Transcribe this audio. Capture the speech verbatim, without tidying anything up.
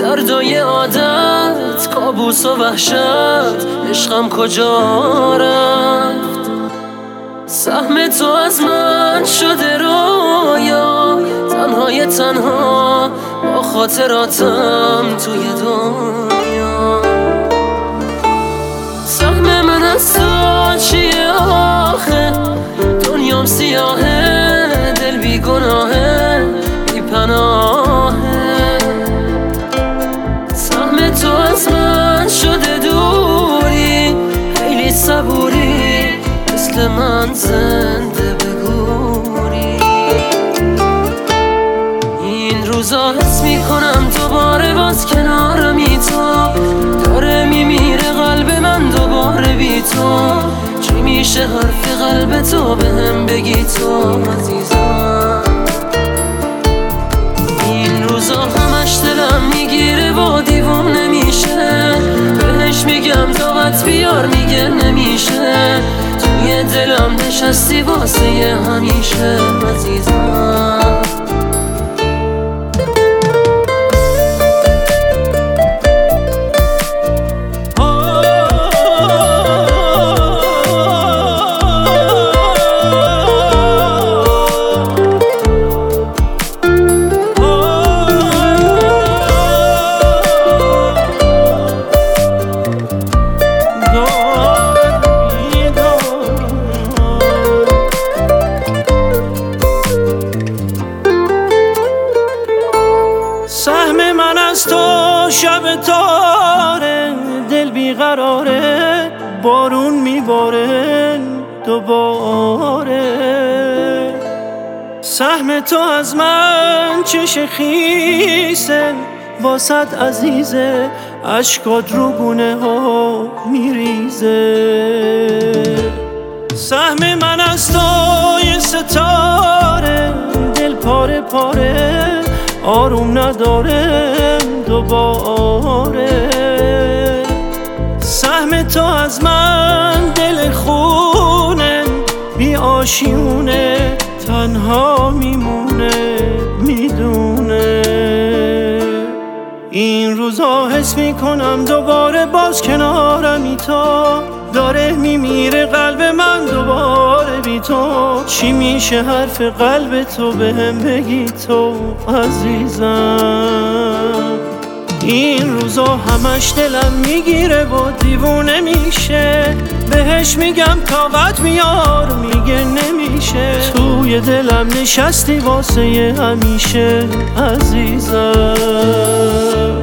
دردای عادت، کابوس و وحشت، عشقم کجا رفت؟ سهم تو از من شده رویا، تنهای تنها با خاطراتم توی دنیا. سهم من از تو چیه آخه؟ دنیام سیاهه، دل بی گناهه، بی پناهه. سهم تو از من شده دوری، خیلی صبوری، مثل من زنده بگوری. این روزا حس میکنم دوباره باز کنارمی تو، داره میمیره قلب من دوباره بی تو. چی میشه حرف قلب تو بهم بگی تو عزیزم؟ این روزا همش دلم میگیره و دیوون نمیشه، بهش میگم طاقت بیار میگه نمیشه. توی دلم نشستی واسه همیشه عزیزم. سهم من از تو شب تاره، دل بیقراره، بارون میباره دوباره. سهم تو از من چش خیسه، واسط عزیزه، اشکات رو گونه ها میریزه. سهم من از تو یه ستاره، دل پاره پاره، آروم نداره دوباره. سهم تو از من دل خونه، بی آشیونه، تنها میمونه میدونه. این روزا حس میکنم دوباره باز کنارمی تو، داره میمیره قلب من دوباره بی تو. چی میشه حرف قلب تو بهم بگی تو عزیزم؟ این روزا همش دلم میگیره و دیوونه میشه، بهش میگم طاقت بیار میگه نمیشه. توی دلم نشستی واسه همیشه عزیزم.